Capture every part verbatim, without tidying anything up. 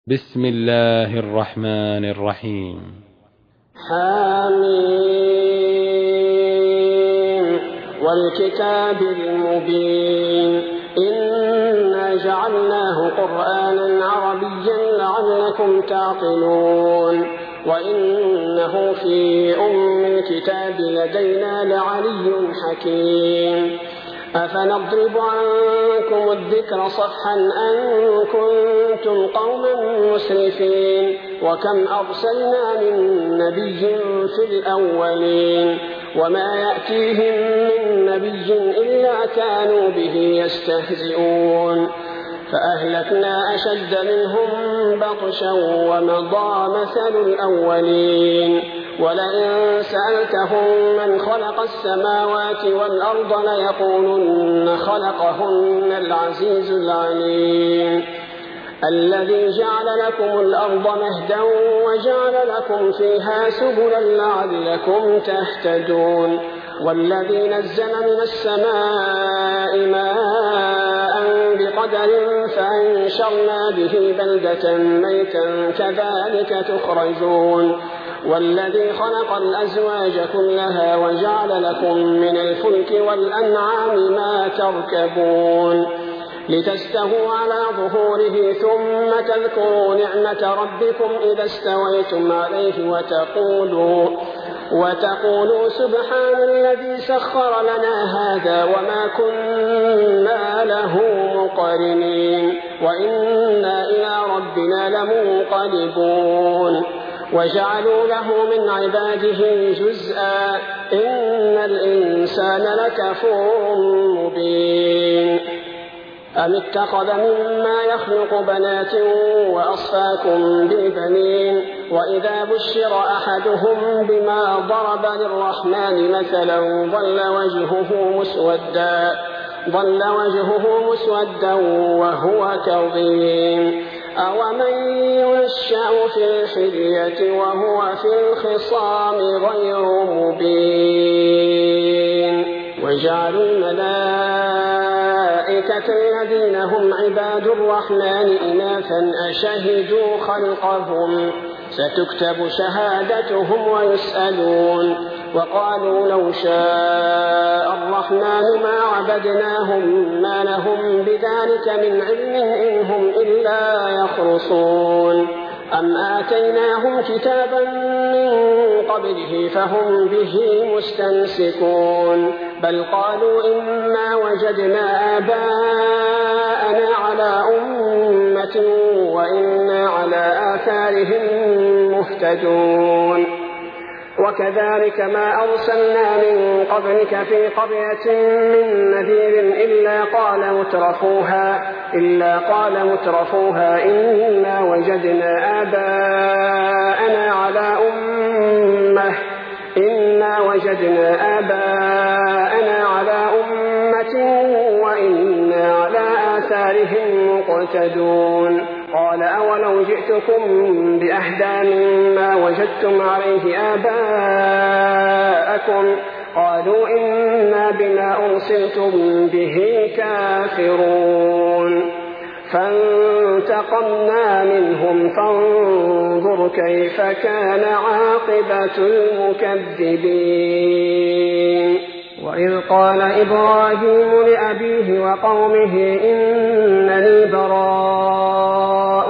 بسم الله الرحمن الرحيم. حميم والكتاب المبين إنا جعلناه قرآنا عربيا لعلكم تعقلون وإنه في أم الكتاب لدينا لعلي حكيم أفنضرب عنكم الذكر صفحا أن كنتم قوما مسرفين وكم أرسلنا من نبي في الأولين وما يأتيهم من نبي إلا كانوا به يستهزئون فأهلكنا أشد منهم بطشا ومضى مثل الأولين ولئن سألتهم من خلق السماوات والأرض ليقولن خلقهن العزيز العليم الذي جعل لكم الأرض مهدا وجعل لكم فيها سبلا لعلكم تهتدون والذي نزل من السماء ماء بقدر فأنشرنا به بلدة ميتا كذلك تخرجون والذي خلق الأزواج كلها وجعل لكم من الفلك والأنعام ما تركبون لتستووا على ظهوره ثم تذكروا نعمة ربكم إذا استويتم عليه وتقولوا وتقولوا سبحان الذي سخر لنا هذا وما كنا له مقرنين وإنا إلى ربنا لمنقلبون وجعلوا له من عباده جزءا إن الإنسان لكفور مبين أم اتخذ مما يخلق بنات وأصفاكم بالبنين وإذا بشر أحدهم بما ضرب للرحمن مثلا ظل وجهه مسودا ظل وجهه مسودا وهو كظيم أومن ينشأ في الحلية وهو في الخصام غير مبين وجعلوا الملائكة الذين هم عباد الرحمن إناثا أشهدوا خلقهم ستكتب شهادتهم ويسألون وقالوا لو شاء الرحمن ما عبدناهم ما لهم بذلك من علم إن هم إلا يخرصون أم آتيناهم كتابا من قبله فهم به مستمسكون بل قالوا إنا وجدنا آباءنا على أمة وإنا على آثارهم مهتدون وكذلك ما أرسلنا من قبلك في قرية من نذير إلا قال مترفوها إلا قال مترفوها إنا وجدنا آباءنا على أمة إنا وجدنا آباءنا على أمة وإنا على آثارهم مقتدون قال أولو جئتكم بأهدى مما وجدتم عليه آباءكم قالوا إنا بما أرسلتم به كافرون فانتقمنا منهم فانظر كيف كان عاقبة المكذبين وإذ قال إبراهيم لأبيه وقومه إنني براء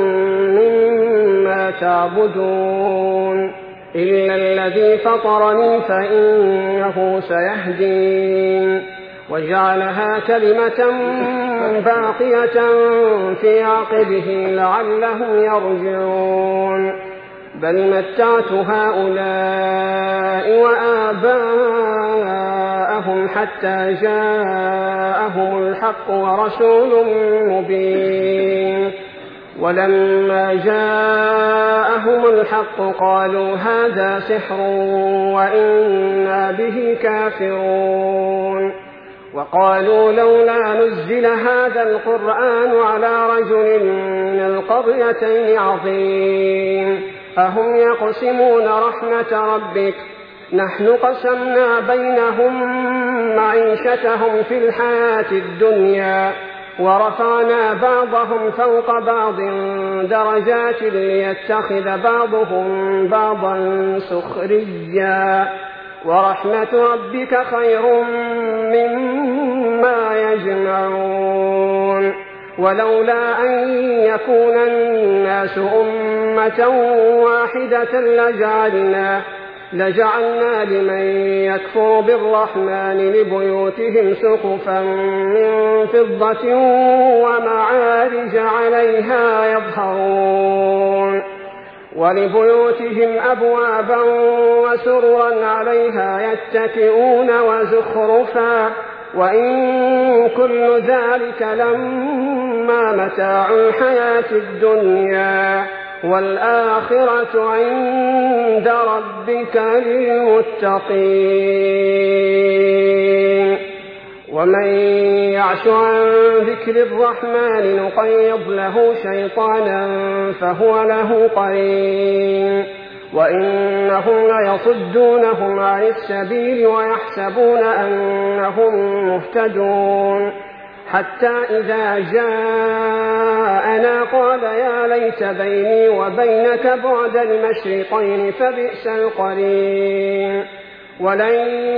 مما تعبدون إلا الذي فطرني فإنه سيهدين وجعلها كلمة باقية في عقبه لعلهم يرجعون بل متعت هؤلاء وآباءهم حتى جاءهم الحق ورسول مبين ولما جاءهم الحق قالوا هذا سحر وإنا به كافرون وقالوا لولا نزل هذا القرآن على رجل من القريتين عظيم أهم يقسمون رحمة ربك نحن قسمنا بينهم معيشتهم في الحياة الدنيا ورفعنا بعضهم فوق بعض درجات ليتخذ بعضهم بعضا سخريا ورحمة ربك خير مما يجمعون ولولا أن يكون الناس أمة واحدة لجعلنا لجعلنا لمن يكفر بالرحمن لبيوتهم سقفا من فضة ومعارج عليها يظهرون ولبيوتهم أبوابا وسررا عليها يتكئون وزخرفا وإن كل ذلك لما متاع الحياة الدنيا والآخرة عند ربك للمتقين ومن يعش عن ذكر الرحمن نقيض له شيطانا فهو له قرين وإنهم ليصدونهم عن السبيل ويحسبون أنهم مهتدون حتى إذا جاءنا قال يا ليت بيني وبينك بعد المشرقين فبئس القرين ولن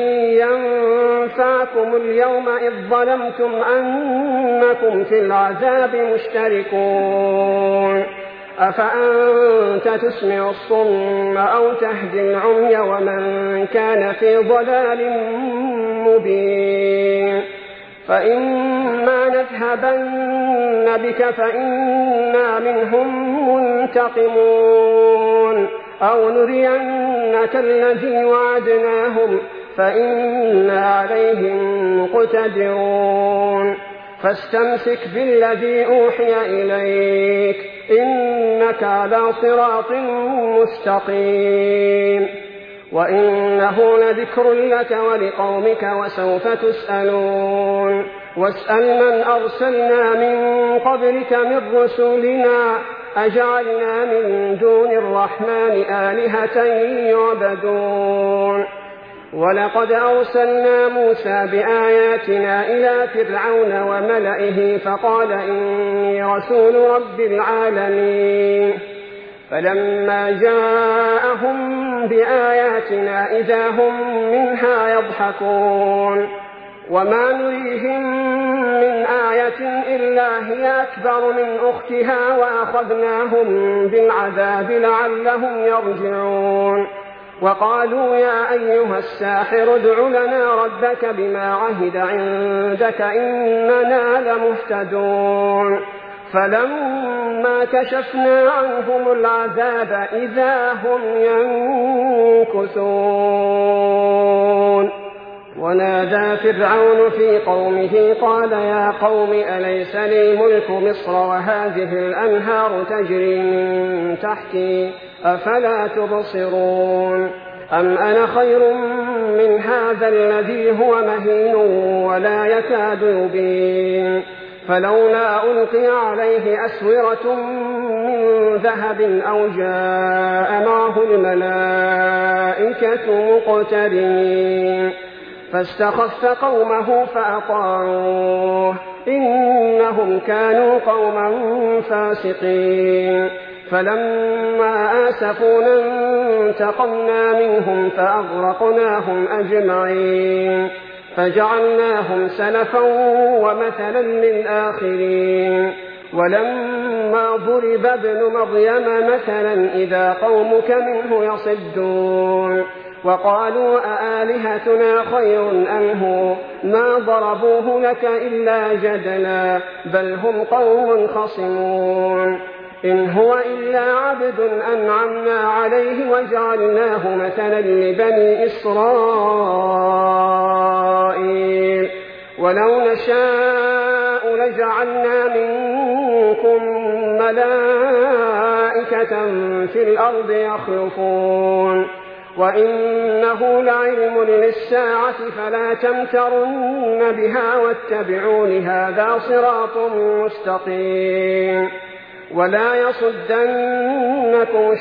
ينفعكم اليوم إذ ظلمتم أنكم في العذاب مشتركون أفأنت تسمع الصم أو تهدي العمي ومن كان في ضلال مبين فإما نذهبن بك فإنا منهم منتقمون أو نرينك الذي وعدناهم فإنا عليهم مقتدرون فاستمسك بالذي أوحي إليك إنك على صراط مستقيم وإنه لذكر لك ولقومك وسوف تسألون واسأل من أرسلنا من قبلك من رسلنا أجعلنا من دون الرحمن آلهة يعبدون ولقد أرسلنا موسى بآياتنا إلى فرعون وملئه فقال إني رسول رب العالمين فلما جاءهم بآياتنا إذا هم منها يضحكون وما نريهم من آية إلا هي أكبر من أختها وأخذناهم بالعذاب لعلهم يرجعون وقالوا يا أيها الساحر ادع لنا ربك بما عهد عندك إننا لمهتدون فلما كشفنا عنهم العذاب إذا هم ينكثون ونادى فرعون في قومه قال يا قوم أليس لي ملك مصر وهذه الأنهار تجري من تحتي أفلا تبصرون أم أنا خير من هذا الذي هو مهين ولا يكاد يبين فلولا ألقي عليه أسورة من ذهب أو جاء معه الملائكة مقترنين فاستخف قومه فأطاعوه إنهم كانوا قوما فاسقين فلما آسفونا انتقمنا منهم فأغرقناهم أجمعين فجعلناهم سلفا ومثلا للآخرين ولما ضرب ابن مريم مثلا إذا قومك منه يصدون وقالوا أآلهتنا خير أم هو ما ضربوه لك إلا جدلا بل هم قوم خصمون إن هو إلا عبد أنعمنا عليه وجعلناه مثلا لبني إسرائيل ولو نشاء لجعلنا منكم ملائكة في الأرض يخلفون وإنه لعلم للساعة فلا تمترن بها واتبعون هذا صراط مستقيم ولا يصدنكم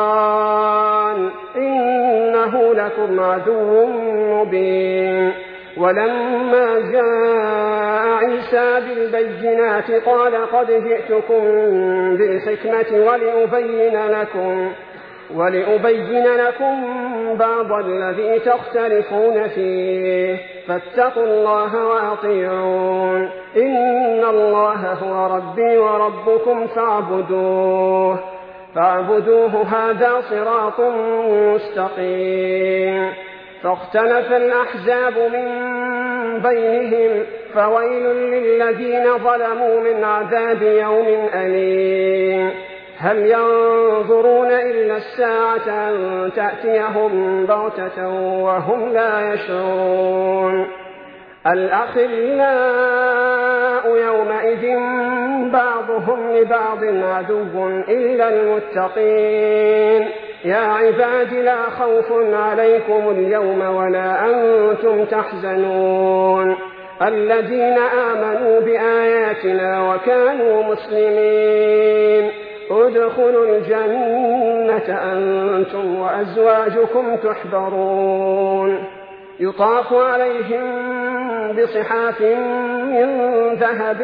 الشيطان إنه لكم عدو مبين ولما جاء عيسى بالبينات قال قد جئتكم بالحكمة ولأبين لكم, ولأبين لكم بعض الذي تختلفون فيه فاتقوا الله وأطيعون إن الله هو ربي وربكم فاعبدوه فاعبدوه هذا صراط مستقيم. فاختلف الأحزاب من بينهم فويل للذين ظلموا من عذاب يوم أليم. هل ينظرون إلا الساعة أن تأتيهم بغتة وهم لا يشعرون. الأخلاء يومئذ بعضهم لبعض عدو إلا المتقين. يا عباد لا خوف عليكم اليوم ولا أنتم تحزنون الذين آمنوا بآياتنا وكانوا مسلمين ادخلوا الجنة أنتم وأزواجكم تحبرون يطاف عليهم بصحاف من ذهب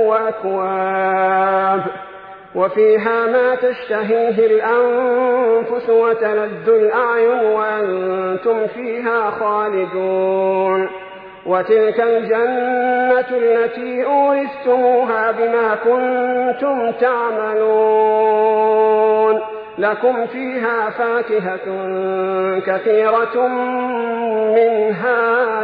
وأكواب وفيها ما تشتهيه الأنفس وتلذ الأعين وأنتم فيها خالدون. وتلك الجنة التي أورثتموها بما كنتم تعملون لكم فيها فاكهة كثيرة منها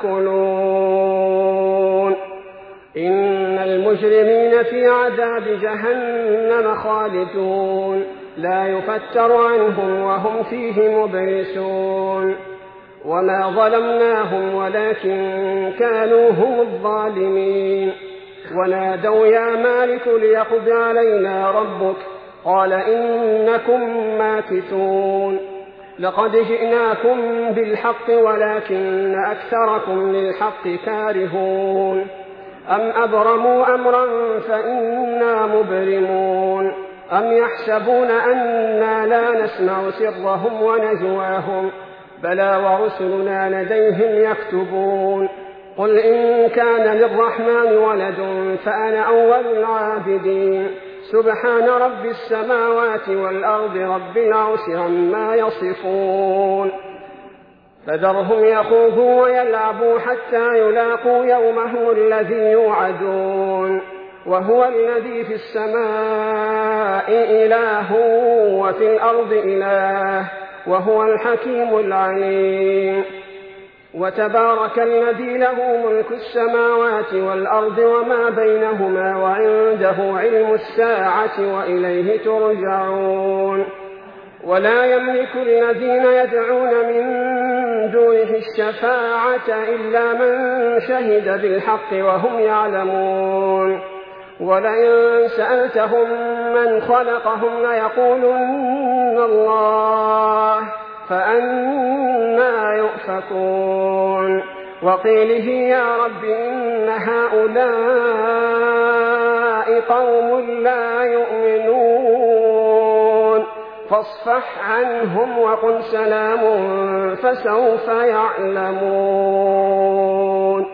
تأكلون. إن المجرمين في عذاب جهنم خالدون لا يفتر عنهم وهم فيه مبلسون. وما ظلمناهم ولكن كانوا هم الظالمين. ونادوا يا مالك ليقض علينا ربك قال إنكم ماكثون. لقد جئناكم بالحق ولكن أكثركم للحق كارهون. أم أبرموا أمرا فإنا مبرمون أم يحسبون أنا لا نسمع سرهم ونجواهم بلى ورسلنا لديهم يكتبون. قل إن كان للرحمن ولد فأنا أول العابدين سبحان رب السماوات والأرض رب العرش عما يصفون. فذرهم يخوضوا ويلعبوا حتى يلاقوا يومهم الذي يوعدون. وهو الذي في السماء إله وفي الأرض إله وهو الحكيم العليم. وتبارك الذي له ملك السماوات والأرض وما بينهما وعنده علم الساعة وإليه ترجعون. ولا يملك الذين يدعون من دونه الشفاعة إلا من شهد بالحق وهم يعلمون. ولئن سألتهم من خلقهم ليقولن الله فأنى يؤفكون. وقيله يا رب إن هؤلاء قوم لا يؤمنون فاصفح عنهم وقل سلام فسوف يعلمون.